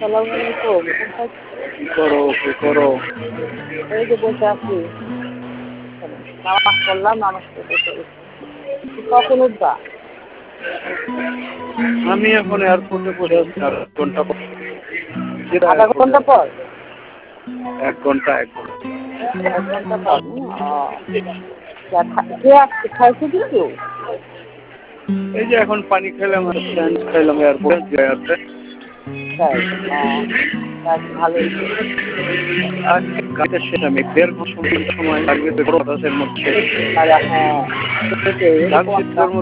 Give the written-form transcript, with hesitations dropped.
আসসালামু আলাইকুম। কোথায় কি করো কি করো? এই যে বসে আছি। নামাজ পড়লাম, নামাজ পড়ে বসে গেছি। কখন উঠবা? আমি এখন এয়ারপোর্টে বসে আছি আর 1 ঘন্টা পর। যেটা আধা এয়ারপোর্টে ঘন্টা পর? 1 ঘন্টা 1 ঘন্টা পর? কে আসছে? খাইছে কিছু? এই যে এখন পানি খেলাম আর স্যান্ডউইচ খাইলাম এয়ারপোর্টে আছে। তাই? যাক ভালোই। আর কাজের শেষ আমি 1.5 ঘন্টা সময় লাগবে তো বাতাসের মধ্যে। হ্যাঁ, সেটাই, এরকম ঝাল একটা শীতের